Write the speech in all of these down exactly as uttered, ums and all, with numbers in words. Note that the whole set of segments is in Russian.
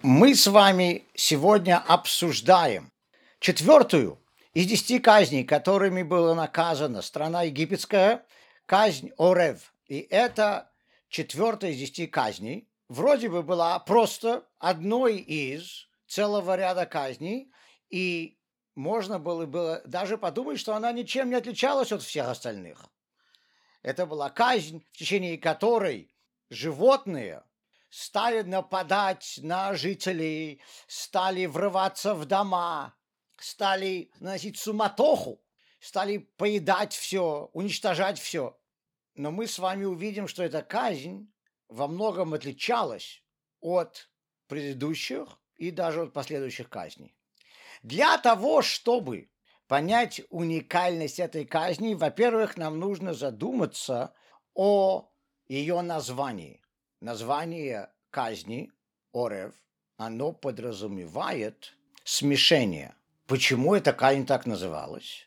Мы с вами сегодня обсуждаем четвертую из десяти казней, которыми была наказана страна египетская, казнь Орев. И это четвертая из десяти казней. Вроде бы была просто одной из целого ряда казней, и можно было, было даже подумать, что она ничем не отличалась от всех остальных. Это была казнь, в течение которой животные стали нападать на жителей, стали врываться в дома, стали наносить суматоху, стали поедать все, уничтожать все. Но мы с вами увидим, что эта казнь во многом отличалась от предыдущих и даже от последующих казней. Для того, чтобы понять уникальность этой казни, во-первых, нам нужно задуматься о ее названии. Название казни Орев, оно подразумевает смешение. Почему эта казнь так называлась?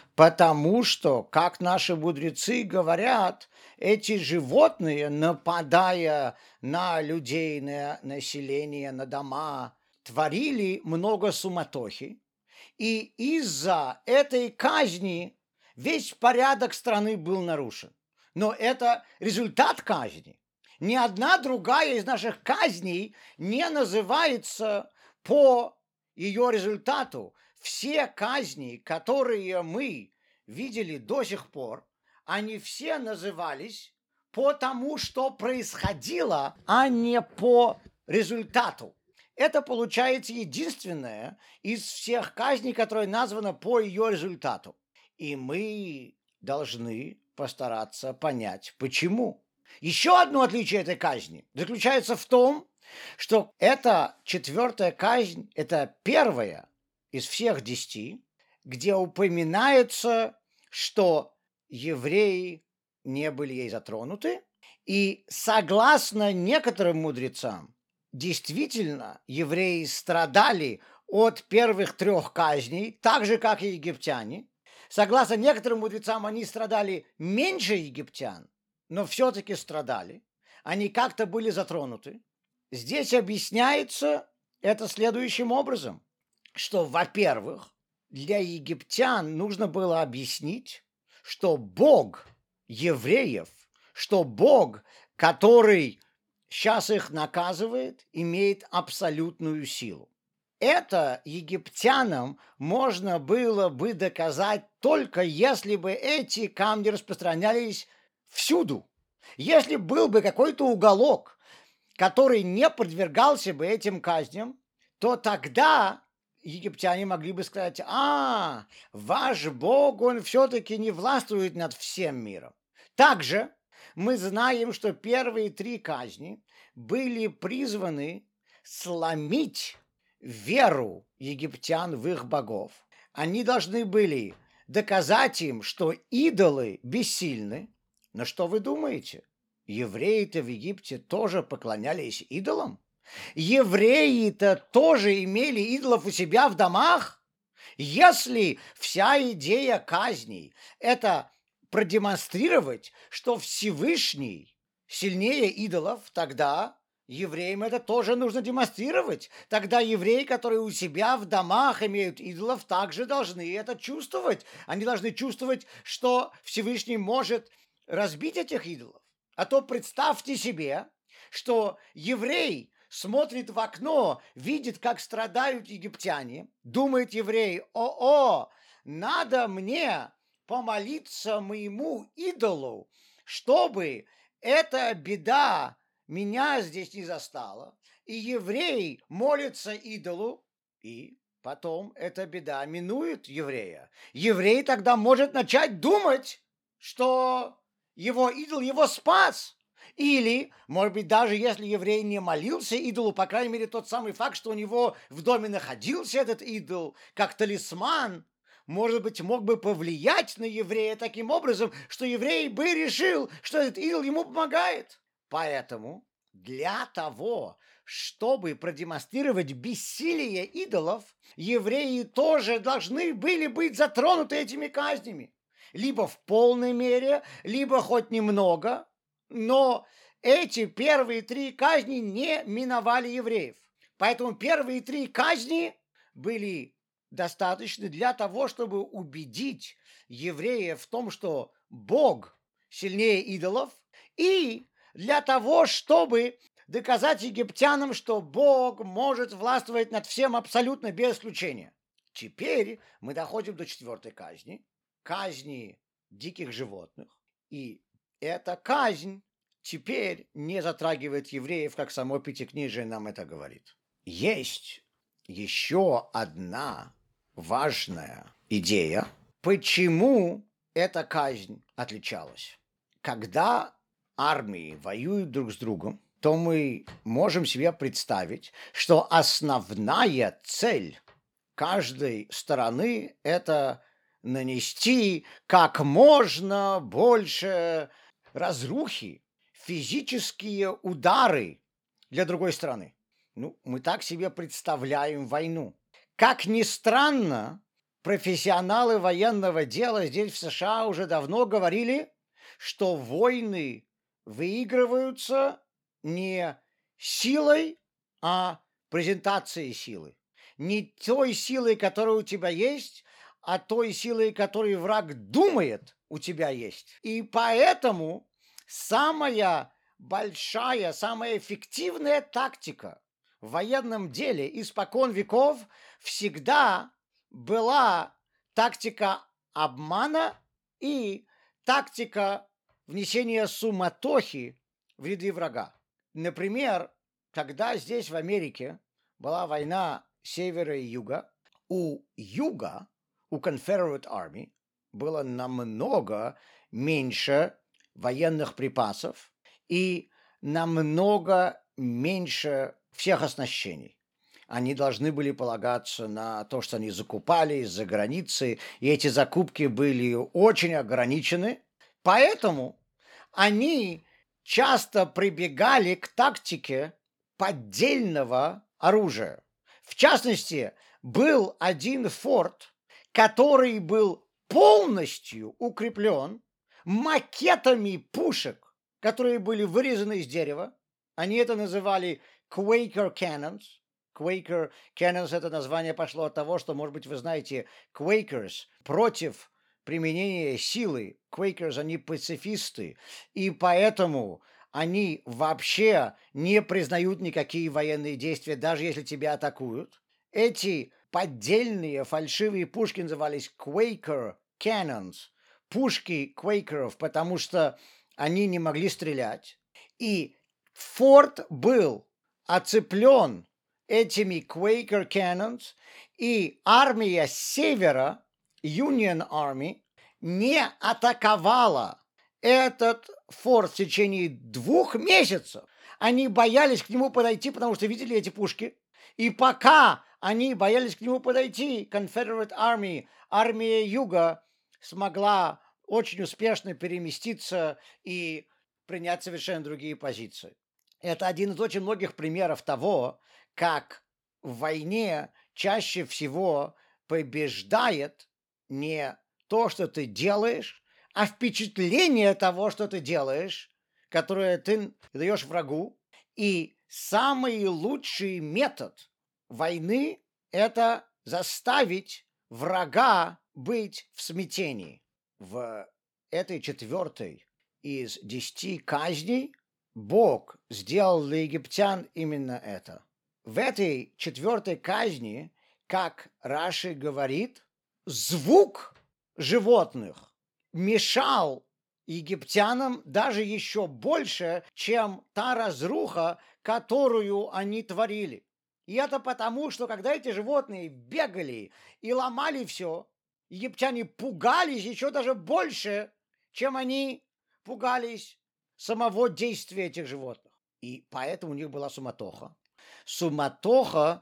Потому что, как наши мудрецы говорят, эти животные, нападая на людей, на население, на дома, творили много суматохи, и из-за этой казни весь порядок страны был нарушен. Но это результат казни. Ни одна другая из наших казней не называется по ее результату. Все казни, которые мы видели до сих пор, они все назывались по тому, что происходило, а не по результату. Это получается единственное из всех казней, которая названа по ее результату. И мы должны постараться понять, почему. Еще одно отличие этой казни заключается в том, что эта четвертая казнь, это первая из всех десяти, где упоминается, что евреи не были ей затронуты, и согласно некоторым мудрецам, действительно, евреи страдали от первых трех казней, так же, как и египтяне. Согласно некоторым мудрецам, они страдали меньше египтян, но все-таки страдали. Они как-то были затронуты. Здесь объясняется это следующим образом, что, во-первых, для египтян нужно было объяснить, что Бог евреев, что Бог, который сейчас их наказывает, имеет абсолютную силу. Это египтянам можно было бы доказать только если бы эти камни распространялись всюду. Если был бы какой-то уголок, который не подвергался бы этим казням, то тогда египтяне могли бы сказать: а, ваш Бог, он все-таки не властвует над всем миром. Также мы знаем, что первые три казни были призваны сломить веру египтян в их богов. Они должны были доказать им, что идолы бессильны. Но что вы думаете? Евреи-то в Египте тоже поклонялись идолам? Евреи-то тоже имели идолов у себя в домах? Если вся идея казней – это продемонстрировать, что Всевышний сильнее идолов, тогда евреям это тоже нужно демонстрировать. Тогда евреи, которые у себя в домах имеют идолов, также должны это чувствовать. Они должны чувствовать, что Всевышний может разбить этих идолов. А то представьте себе, что еврей смотрит в окно, видит, как страдают египтяне, думает еврей: о-о, надо мне помолиться моему идолу, чтобы эта беда меня здесь не застала. И еврей молится идолу, и потом эта беда минует еврея. Еврей тогда может начать думать, что его идол его спас. Или, может быть, даже если еврей не молился идолу, по крайней мере, тот самый факт, что у него в доме находился этот идол, как талисман, может быть, мог бы повлиять на еврея таким образом, что еврей бы решил, что этот идол ему помогает. Поэтому для того, чтобы продемонстрировать бессилие идолов, евреи тоже должны были быть затронуты этими казнями. Либо в полной мере, либо хоть немного. Но эти первые три казни не миновали евреев. Поэтому первые три казни были достаточны для того, чтобы убедить евреев в том, что Бог сильнее идолов, и для того, чтобы доказать египтянам, что Бог может властвовать над всем абсолютно без исключения. Теперь мы доходим до четвертой казни, казни диких животных, и эта казнь теперь не затрагивает евреев, как само Пятикнижие нам это говорит. Есть еще одна важная идея, почему эта казнь отличалась. Когда армии воюют друг с другом, то мы можем себе представить, что основная цель каждой стороны – это нанести как можно больше разрухи, физические удары для другой страны. Ну, мы так себе представляем войну. Как ни странно, профессионалы военного дела здесь в США уже давно говорили, что войны выигрываются не силой, а презентацией силы. Не той силой, которая у тебя есть, а той силой, которую враг думает у тебя есть. И поэтому самая большая, самая эффективная тактика в военном деле испокон веков всегда была тактика обмана и тактика внесения суматохи в ряды врага. Например, когда здесь в Америке была война севера и юга, у юга, у Confederate Army было намного меньше военных припасов и намного меньше всех оснащений. Они должны были полагаться на то, что они закупали из-за границы, и эти закупки были очень ограничены. Поэтому они часто прибегали к тактике поддельного оружия. В частности, был один форт, который был полностью укреплен макетами пушек, которые были вырезаны из дерева. Они это называли Quaker Cannons. Quaker Cannons – это название пошло от того, что, может быть, вы знаете, Quakers против применения силы. Quakers, они пацифисты, и поэтому они вообще не признают никакие военные действия, даже если тебя атакуют. Эти поддельные фальшивые пушки назывались Quaker Cannons, пушки квейкеров, потому что они не могли стрелять. И форт был оцеплен этими Quaker Cannons, и армия с севера, Union Army, не атаковала этот форт в течение двух месяцев. Они боялись к нему подойти, потому что видели эти пушки. И пока они боялись к нему подойти, Confederate Army, армия Юга, смогла очень успешно переместиться и принять совершенно другие позиции. Это один из очень многих примеров того, как в войне чаще всего побеждает не то, что ты делаешь, а впечатление того, что ты делаешь, которое ты даешь врагу. И самый лучший метод войны – это заставить врага быть в смятении. В этой четвертой из десяти казней Бог сделал для египтян именно это. В этой четвертой казни, как Раши говорит, звук животных мешал египтянам даже еще больше, чем та разруха, которую они творили. И это потому, что когда эти животные бегали и ломали все, египтяне пугались еще даже больше, чем они пугались самого действия этих животных. И поэтому у них была суматоха. Суматоха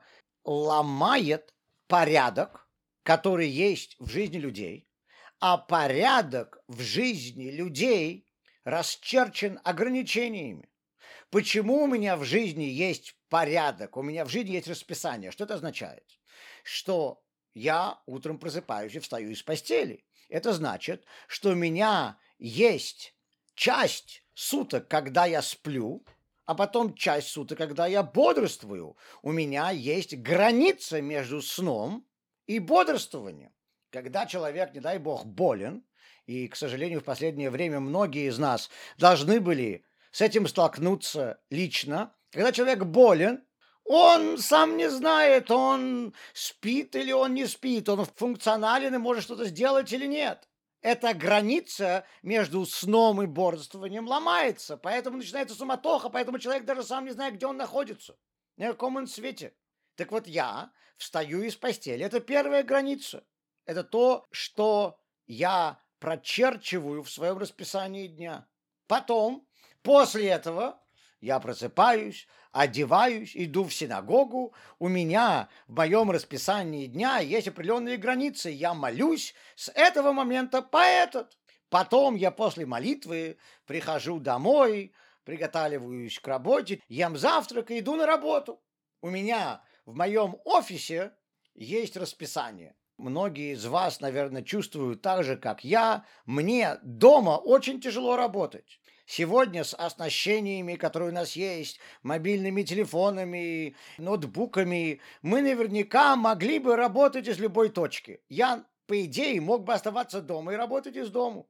ломает порядок, который есть в жизни людей, а порядок в жизни людей расчерчен ограничениями. Почему у меня в жизни есть порядок, у меня в жизни есть расписание? Что это означает? Что я утром просыпаюсь и встаю из постели. Это значит, что у меня есть часть суток, когда я сплю, а потом часть суток, когда я бодрствую. У меня есть граница между сном и бодрствованием. Когда человек, не дай бог, болен, и, к сожалению, в последнее время многие из нас должны были с этим столкнуться лично, когда человек болен, он сам не знает, он спит или он не спит, он функционален и может что-то сделать или нет. Эта граница между сном и бодрствованием ломается, поэтому начинается суматоха, поэтому человек даже сам не знает, где он находится, на каком он свете. Так вот, я встаю из постели. Это первая граница. Это то, что я прочерчиваю в своем расписании дня. Потом, после этого, я просыпаюсь, одеваюсь, иду в синагогу. У меня в моем расписании дня есть определенные границы. Я молюсь с этого момента по этот. Потом я после молитвы прихожу домой, приготавливаюсь к работе, ем завтрак и иду на работу. У меня в моем офисе есть расписание. Многие из вас, наверное, чувствуют так же, как я. Мне дома очень тяжело работать. Сегодня с оснащениями, которые у нас есть, мобильными телефонами, ноутбуками, мы наверняка могли бы работать из любой точки. Я, по идее, мог бы оставаться дома и работать из дому.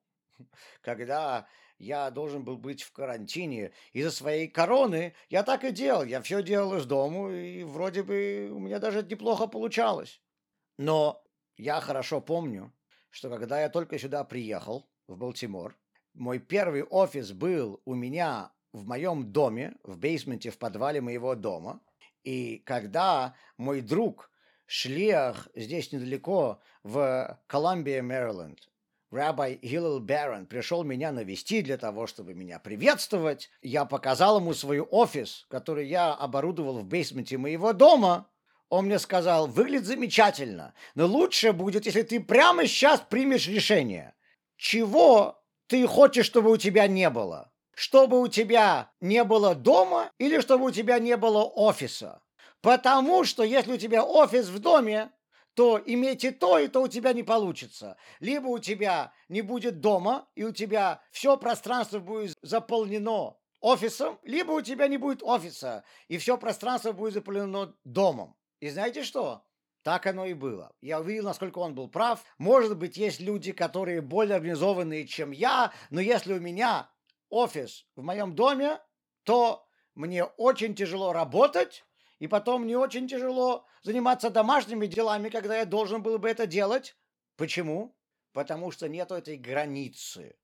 Когда я должен был быть в карантине из-за своей короны, я так и делал. Я все делал из дому, и вроде бы у меня даже неплохо получалось. Но я хорошо помню, что когда я только сюда приехал, в Балтимор, мой первый офис был у меня в моем доме, в бейсменте, в подвале моего дома. И когда мой друг, шлиах здесь недалеко, в Колумбия, Мэриленд, Rabbi Hillel Barron, пришел меня навестить для того, чтобы меня приветствовать, я показал ему свой офис, который я оборудовал в бейсменте моего дома. Он мне сказал: выглядит замечательно, но лучше будет, если ты прямо сейчас примешь решение. Чего ты хочешь, чтобы у тебя не было? Чтобы у тебя не было дома или чтобы у тебя не было офиса? Потому что если у тебя офис в доме, то иметь и то, и то у тебя не получится. Либо у тебя не будет дома, и у тебя все пространство будет заполнено офисом, либо у тебя не будет офиса, и все пространство будет заполнено домом. И знаете что? Так оно и было. Я увидел, насколько он был прав. Может быть, есть люди, которые более организованные, чем я, но если у меня офис в моем доме, то мне очень тяжело работать, и потом мне очень тяжело заниматься домашними делами, когда я должен был бы это делать. Почему? Потому что нет этой границы.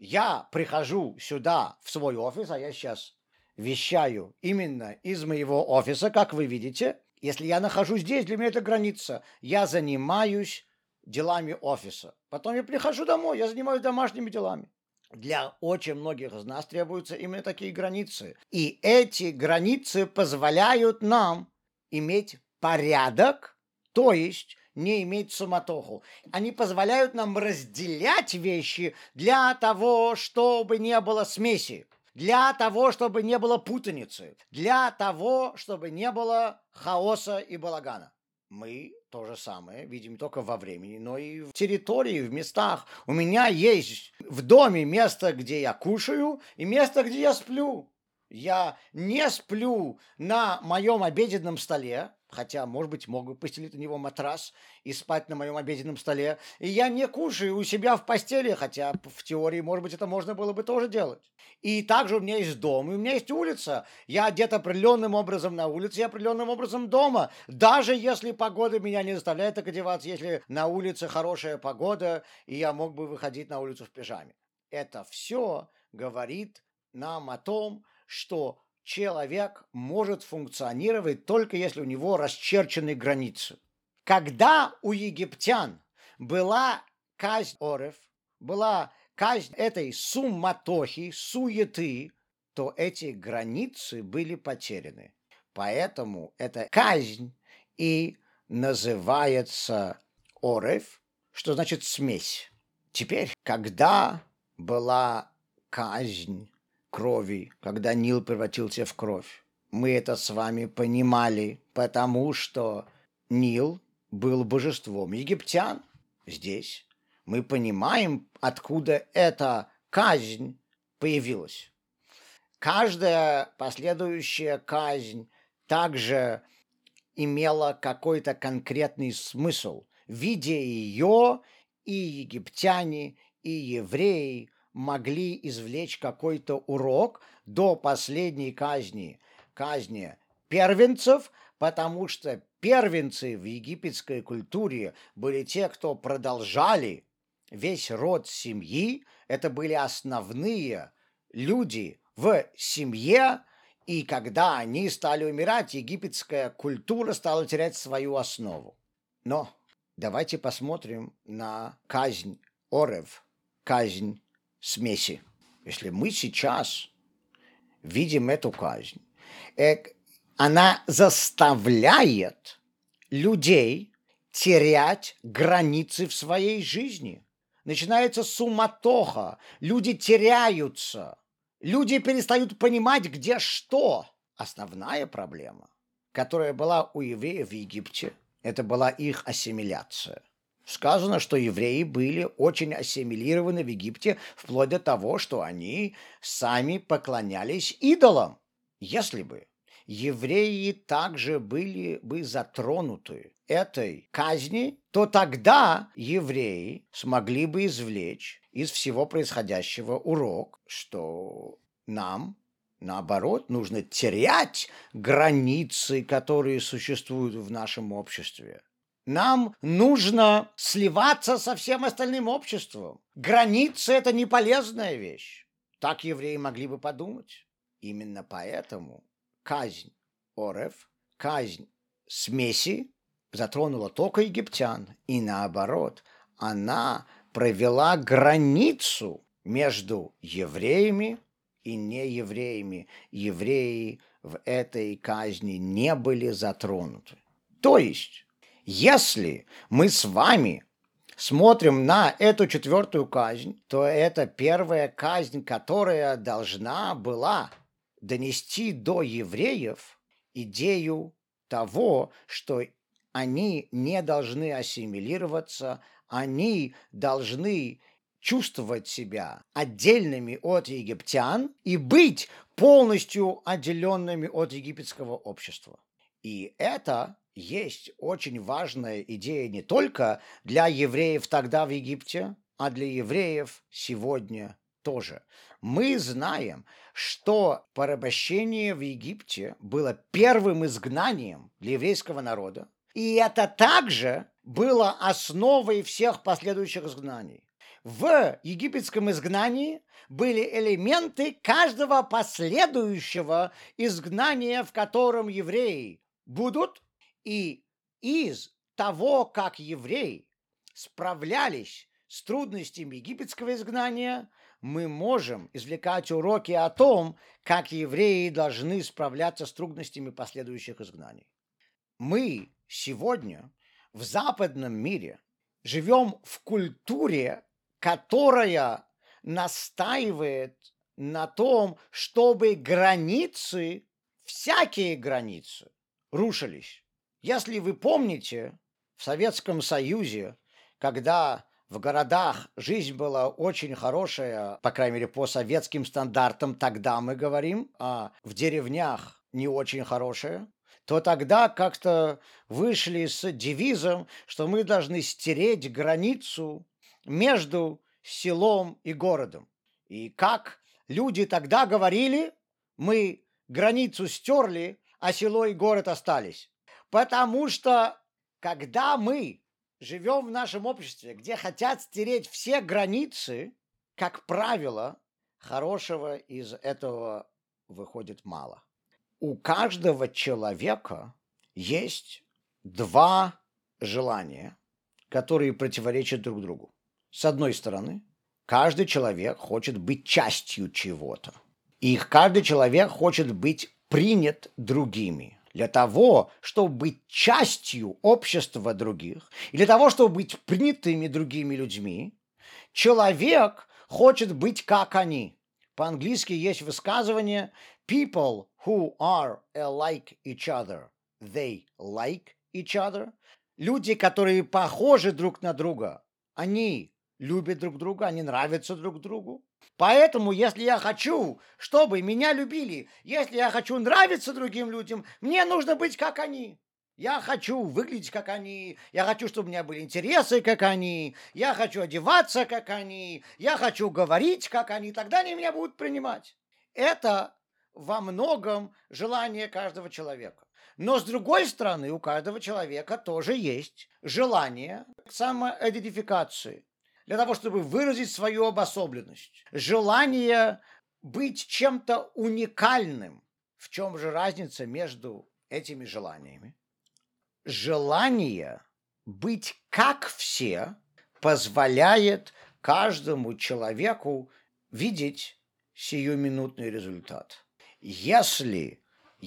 Я прихожу сюда, в свой офис, а я сейчас вещаю именно из моего офиса, как вы видите. Если я нахожусь здесь, для меня это граница. Я занимаюсь делами офиса. Потом я прихожу домой, я занимаюсь домашними делами. Для очень многих из нас требуются именно такие границы. И эти границы позволяют нам иметь порядок, то есть не иметь суматоху. Они позволяют нам разделять вещи для того, чтобы не было смеси, для того, чтобы не было путаницы, для того, чтобы не было хаоса и балагана. Мы то же самое видим только во времени, но и в территории, в местах. У меня есть в доме место, где я кушаю, и место, где я сплю. Я не сплю на моем обеденном столе, хотя, может быть, мог бы постелить на него матрас и спать на моем обеденном столе. И я не кушаю у себя в постели, хотя в теории, может быть, это можно было бы тоже делать. И также у меня есть дом, и у меня есть улица. Я одет определенным образом на улице и определенным образом дома. Даже если погода меня не заставляет так одеваться, если на улице хорошая погода, и я мог бы выходить на улицу в пижаме. Это все говорит нам о том, что человек может функционировать только если у него расчерчены границы. Когда у египтян была казнь Орев, была казнь этой суматохи, суеты, то эти границы были потеряны. Поэтому эта казнь и называется Орев, что значит смесь. Теперь, когда была казнь крови, когда Нил превратился в кровь, мы это с вами понимали, потому что Нил был божеством египтян. Здесь мы понимаем, откуда эта казнь появилась. Каждая последующая казнь также имела какой-то конкретный смысл. Видя ее, и египтяне, и евреи могли извлечь какой-то урок до последней казни, казни первенцев, потому что первенцы в египетской культуре были те, кто продолжали весь род семьи, это были основные люди в семье, и когда они стали умирать, египетская культура стала терять свою основу. Но давайте посмотрим на казнь Орев, казнь смеси. Если мы сейчас видим эту казнь, э, она заставляет людей терять границы в своей жизни. Начинается суматоха, люди теряются, люди перестают понимать, где что. Основная проблема, которая была у евреев в Египте, это была их ассимиляция. Сказано, что евреи были очень ассимилированы в Египте, вплоть до того, что они сами поклонялись идолам. Если бы евреи также были бы затронуты этой казни, то тогда евреи смогли бы извлечь из всего происходящего урок, что нам, наоборот, нужно терять границы, которые существуют в нашем обществе. Нам нужно сливаться со всем остальным обществом. Границы – это не полезная вещь. Так евреи могли бы подумать. Именно поэтому казнь Орев, казнь смеси затронула только египтян. И наоборот, она провела границу между евреями и неевреями. Евреи в этой казни не были затронуты. То есть, если мы с вами смотрим на эту четвертую казнь, то это первая казнь, которая должна была донести до евреев идею того, что они не должны ассимилироваться, они должны чувствовать себя отдельными от египтян и быть полностью отделенными от египетского общества. И это есть очень важная идея не только для евреев тогда в Египте, а для евреев сегодня тоже. Мы знаем, что порабощение в Египте было первым изгнанием для еврейского народа, и это также было основой всех последующих изгнаний. В египетском изгнании были элементы каждого последующего изгнания, в котором евреи будут, и из того, как евреи справлялись с трудностями египетского изгнания, мы можем извлекать уроки о том, как евреи должны справляться с трудностями последующих изгнаний. Мы сегодня в западном мире живем в культуре, которая настаивает на том, чтобы границы, всякие границы, рушились. Если вы помните, в Советском Союзе, когда в городах жизнь была очень хорошая, по крайней мере, по советским стандартам, тогда мы говорим, а в деревнях не очень хорошая, то тогда как-то вышли с девизом, что мы должны стереть границу между селом и городом. И как люди тогда говорили, мы границу стерли, а село и город остались. Потому что когда мы живем в нашем обществе, где хотят стереть все границы, как правило, хорошего из этого выходит мало. У каждого человека есть два желания, которые противоречат друг другу. С одной стороны, каждый человек хочет быть частью чего-то. И каждый человек хочет быть принят другими. Для того, чтобы быть частью общества других, и для того, чтобы быть принятыми другими людьми, человек хочет быть как они. По-английски есть высказывание «People who are like each other, they like each other». Люди, которые похожи друг на друга, они любят друг друга, они нравятся друг другу. Поэтому, если я хочу, чтобы меня любили, если я хочу нравиться другим людям, мне нужно быть как они. Я хочу выглядеть как они, я хочу, чтобы у меня были интересы, как они, я хочу одеваться, как они, я хочу говорить, как они, тогда они меня будут принимать. Это во многом желание каждого человека. Но с другой стороны, у каждого человека тоже есть желание к самоидентификации, для того, чтобы выразить свою обособленность. Желание быть чем-то уникальным. В чем же разница между этими желаниями? Желание быть как все позволяет каждому человеку видеть сиюминутный результат. Если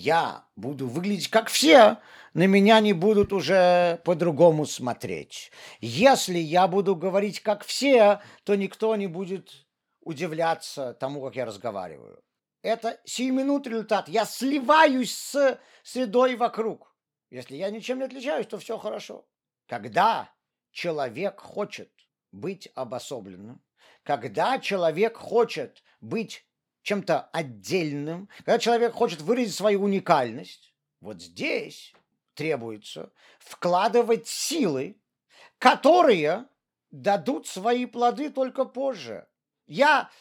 я буду выглядеть как все, на меня не будут уже по-другому смотреть. Если я буду говорить как все, то никто не будет удивляться тому, как я разговариваю. Это сиюминутный результат. Я сливаюсь с средой вокруг. Если я ничем не отличаюсь, то все хорошо. Когда человек хочет быть обособленным, когда человек хочет быть чем-то отдельным, когда человек хочет выразить свою уникальность, вот здесь требуется вкладывать силы, которые дадут свои плоды только позже. Я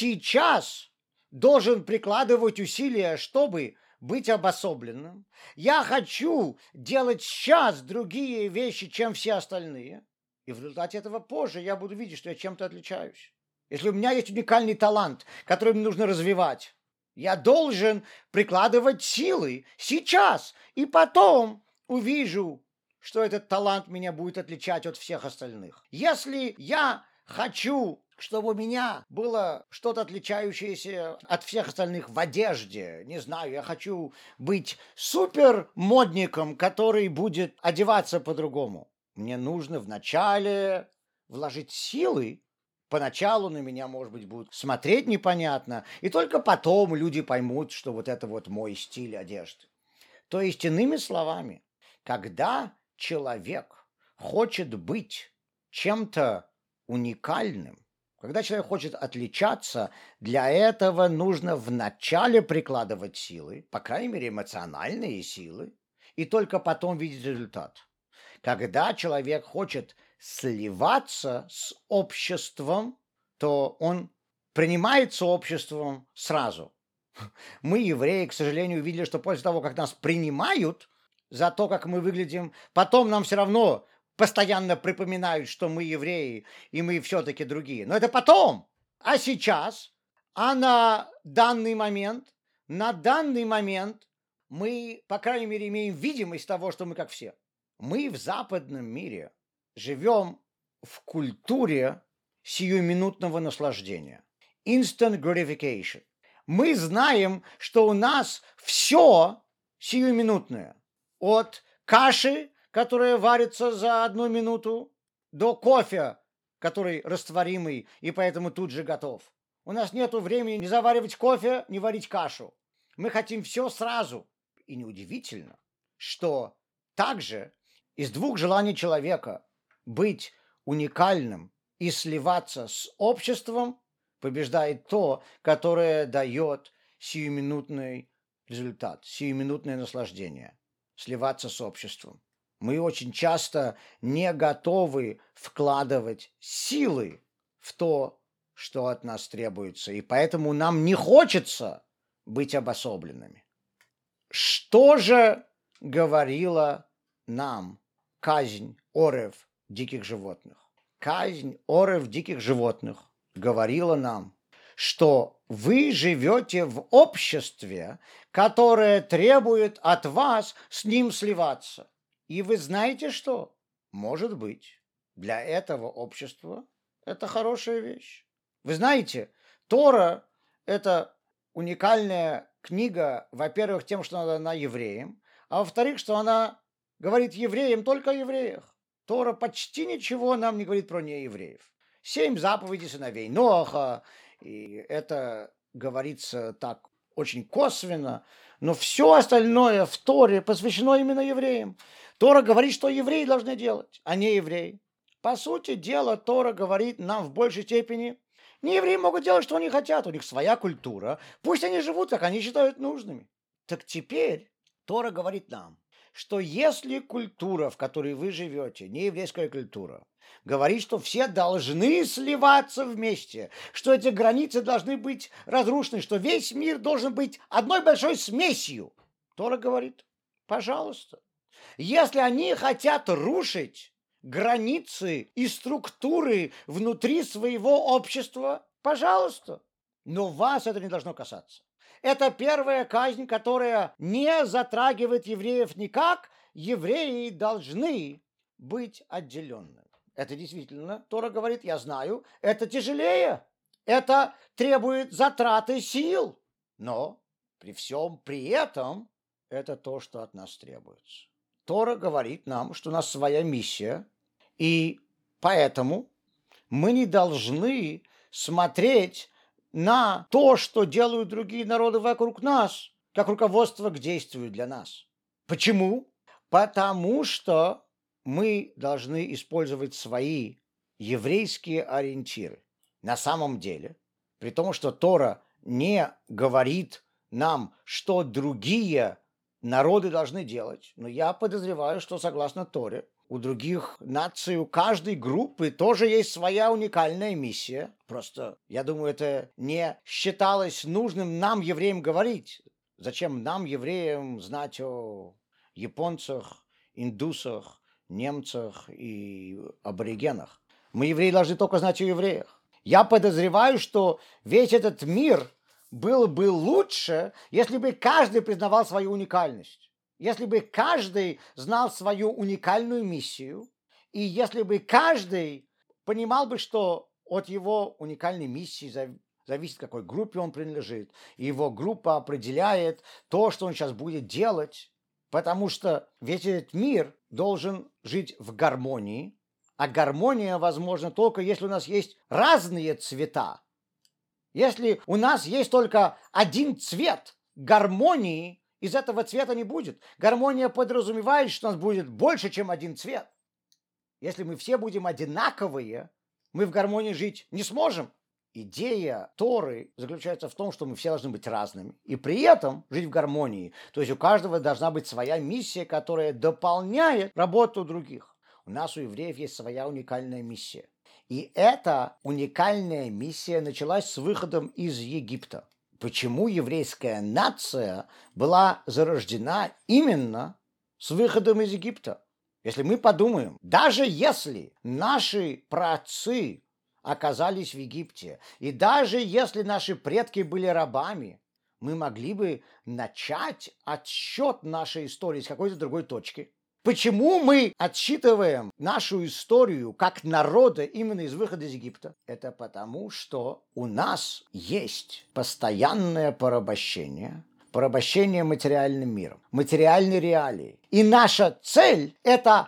сейчас должен прикладывать усилия, чтобы быть обособленным. Я хочу делать сейчас другие вещи, чем все остальные. И в результате этого позже я буду видеть, что я чем-то отличаюсь. Если у меня есть уникальный талант, который мне нужно развивать, я должен прикладывать силы сейчас. И потом увижу, что этот талант меня будет отличать от всех остальных. Если я хочу, чтобы у меня было что-то отличающееся от всех остальных в одежде, не знаю, я хочу быть супер модником, который будет одеваться по-другому. Мне нужно вначале вложить силы. Поначалу на меня, может быть, будут смотреть непонятно, и только потом люди поймут, что вот это вот мой стиль одежды. То есть, иными словами, когда человек хочет быть чем-то уникальным, когда человек хочет отличаться, для этого нужно вначале прикладывать силы, по крайней мере, эмоциональные силы, и только потом видеть результат. Когда человек хочет сливаться с обществом, то он принимается обществом сразу. Мы, евреи, к сожалению, увидели, что после того, как нас принимают за то, как мы выглядим, потом нам все равно постоянно припоминают, что мы евреи, и мы все-таки другие. Но это потом. А сейчас, а на данный момент, на данный момент мы, по крайней мере, имеем видимость того, что мы как все. Мы в западном мире живем в культуре сиюминутного наслаждения. Instant gratification. Мы знаем, что у нас все сиюминутное. От каши, которая варится за одну минуту, до кофе, который растворимый и поэтому тут же готов. У нас нет времени ни заваривать кофе, ни варить кашу. Мы хотим все сразу. И неудивительно, что также из двух желаний человека быть уникальным и сливаться с обществом побеждает то, которое дает сиюминутный результат, сиюминутное наслаждение, сливаться с обществом. Мы очень часто не готовы вкладывать силы в то, что от нас требуется, и поэтому нам не хочется быть обособленными. Что же говорила нам казнь Орев диких животных? Казнь Орев диких животных говорила нам, что вы живете в обществе, которое требует от вас с ним сливаться. И вы знаете что? Может быть, для этого общества это хорошая вещь. Вы знаете, Тора – это уникальная книга, во-первых, тем, что она дана евреям, а во-вторых, что она говорит евреям только о евреях. Тора почти ничего нам не говорит про неевреев. Семь заповедей сыновей Ноаха, и это говорится так очень косвенно, но все остальное в Торе посвящено именно евреям. Тора говорит, что евреи должны делать, а не евреи. По сути дела, Тора говорит нам в большей степени Неевреи могут делать, что они хотят, у них своя культура. Пусть они живут, как они считают нужными. Так теперь Тора говорит нам, что если культура, в которой вы живете, не еврейская культура, говорит, что все должны сливаться вместе, что эти границы должны быть разрушены, что весь мир должен быть одной большой смесью, Тора говорит, пожалуйста. Если они хотят рушить границы и структуры внутри своего общества, пожалуйста. Но вас это не должно касаться. Это первая казнь, которая не затрагивает евреев никак. Евреи должны быть отделенными. Это действительно, Тора говорит, я знаю, это тяжелее. Это требует затраты сил. Но при всем при этом это то, что от нас требуется. Тора говорит нам, что у нас своя миссия, и поэтому мы не должны смотреть на то, что делают другие народы вокруг нас, как руководство к действию для нас. Почему? Потому что мы должны использовать свои еврейские ориентиры. На самом деле, при том, что Тора не говорит нам, что другие народы должны делать, но я подозреваю, что согласно Торе, у других наций, у каждой группы тоже есть своя уникальная миссия. Просто, я думаю, это не считалось нужным нам, евреям, говорить. Зачем нам, евреям, знать о японцах, индусах, немцах и аборигенах? Мы, евреи, должны только знать о евреях. Я подозреваю, что весь этот мир был бы лучше, если бы каждый признавал свою уникальность. Если бы каждый знал свою уникальную миссию, и если бы каждый понимал бы, что от его уникальной миссии зависит, к какой группе он принадлежит, и его группа определяет то, что он сейчас будет делать, потому что весь этот мир должен жить в гармонии, а гармония возможна только если у нас есть разные цвета. Если у нас есть только один цвет гармонии, из этого цвета не будет. Гармония подразумевает, что у нас будет больше, чем один цвет. Если мы все будем одинаковые, мы в гармонии жить не сможем. Идея Торы заключается в том, что мы все должны быть разными и при этом жить в гармонии. То есть у каждого должна быть своя миссия, которая дополняет работу других. У нас, у евреев, есть своя уникальная миссия. И эта уникальная миссия началась с выходом из Египта. Почему еврейская нация была зарождена именно с выходом из Египта? Если мы подумаем, даже если наши праотцы оказались в Египте, и даже если наши предки были рабами, мы могли бы начать отсчет нашей истории с какой-то другой точки. Почему мы отсчитываем нашу историю как народа именно из выхода из Египта? Это потому, что у нас есть постоянное порабощение, порабощение материальным миром, материальной реалии. И наша цель – это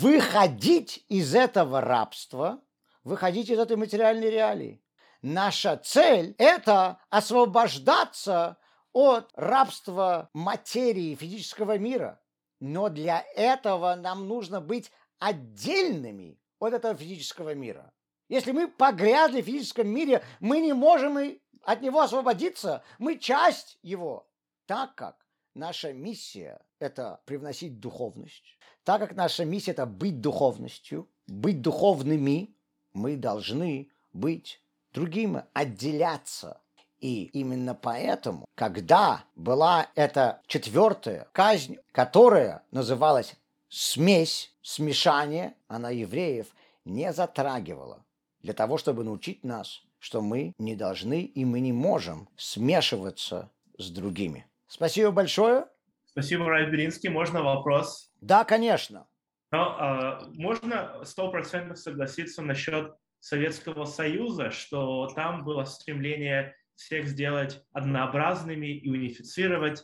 выходить из этого рабства, выходить из этой материальной реалии. Наша цель – это освобождаться от рабства материи физического мира. Но для этого нам нужно быть отдельными от этого физического мира. Если мы погрязли в физическом мире, мы не можем и от него освободиться. Мы часть его. Так как наша миссия – это привносить духовность, так как наша миссия – это быть духовностью, быть духовными, мы должны быть другими, отделяться. И именно поэтому, когда была эта четвертая казнь, которая называлась смесь, смешание, она евреев не затрагивала для того, чтобы научить нас, что мы не должны и мы не можем смешиваться с другими. Спасибо большое. Спасибо, Рав Белинский. Можно вопрос? Да, конечно. Но, а, можно сто процентов согласиться насчет Советского Союза, что там было стремление всех сделать однообразными и унифицировать,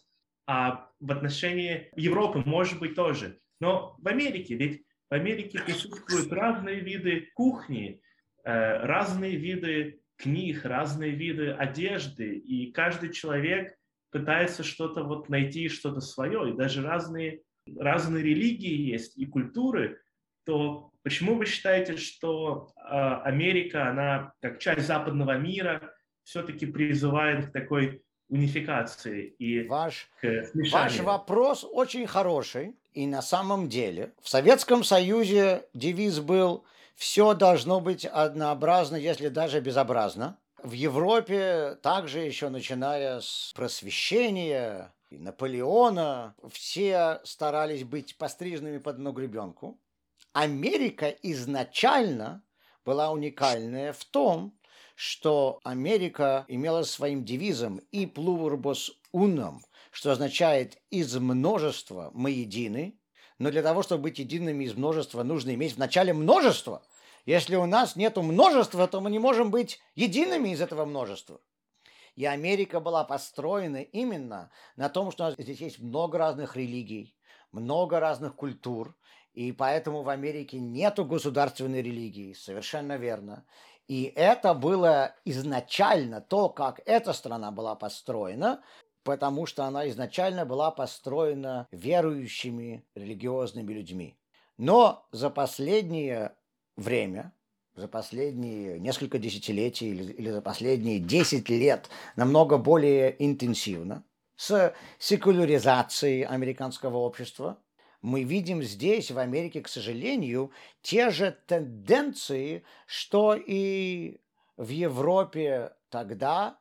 а в отношении Европы, может быть, тоже. Но в Америке, ведь в Америке присутствуют разные виды кухни, разные виды книг, разные виды одежды, и каждый человек пытается что-то вот найти, что-то свое, и даже разные, разные религии есть и культуры. то почему вы считаете, что а, Америка, она как часть западного мира, все-таки призывает к такой унификации и Ваш, к ваш смешанию? вопрос очень хороший. И на самом деле в Советском Союзе девиз был «все должно быть однообразно, если даже безобразно». В Европе также еще начиная с просвещения и Наполеона все старались быть постриженными под одну гребенку. Америка изначально была уникальная в том, что Америка имела своим девизом и pluribus unum, что означает «из множества мы едины», но для того, чтобы быть едиными из множества, нужно иметь вначале множество. Если у нас нет множества, то мы не можем быть едиными из этого множества. И Америка была построена именно на том, что здесь есть много разных религий, много разных культур, и поэтому в Америке нету государственной религии, совершенно верно. И это было изначально то, как эта страна была построена, потому что она изначально была построена верующими религиозными людьми. Но за последнее время, за последние несколько десятилетий или, или за последние десять лет намного более интенсивно, с секуляризацией американского общества, мы видим здесь, в Америке, к сожалению, те же тенденции, что и в Европе тогда,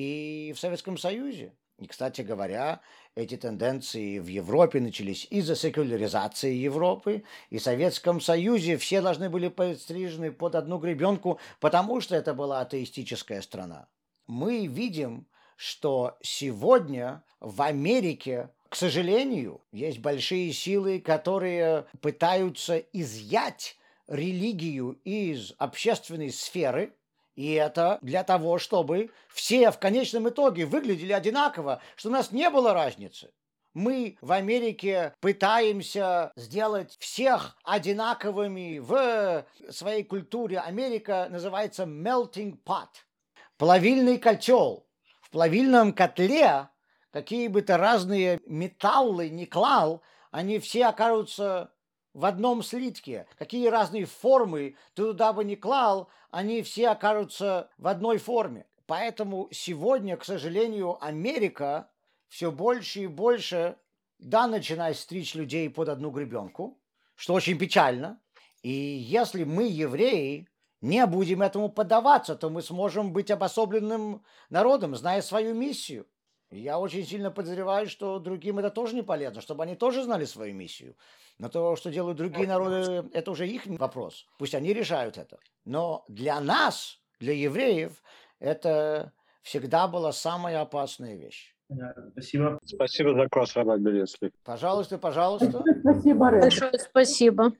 и в Советском Союзе. И, кстати говоря, эти тенденции в Европе начались из-за секуляризации Европы, и в Советском Союзе все должны были подстрижены под одну гребенку, потому что это была атеистическая страна. Мы видим, что сегодня в Америке, к сожалению, есть большие силы, которые пытаются изъять религию из общественной сферы, и это для того, чтобы все в конечном итоге выглядели одинаково, что у нас не было разницы. Мы в Америке пытаемся сделать всех одинаковыми в своей культуре. Америка называется melting pot, плавильный котел. В плавильном котле какие бы то разные металлы ни клал, они все окажутся в одном слитке. Какие разные формы ты туда бы ни клал, они все окажутся в одной форме. Поэтому сегодня, к сожалению, Америка все больше и больше, да, начинает стричь людей под одну гребенку, что очень печально. И если мы, евреи, не будем этому поддаваться, то мы сможем быть обособленным народом, зная свою миссию. И я очень сильно подозреваю, что другим это тоже не полезно, чтобы они тоже знали свою миссию. Но то, что делают другие народы, это уже их вопрос. Пусть они решают это. Но для нас, для евреев, это всегда была самая опасная вещь. Да, спасибо. Спасибо за класс, Рабак Белецкий. Пожалуйста, пожалуйста. Спасибо, Рэб. Большое спасибо.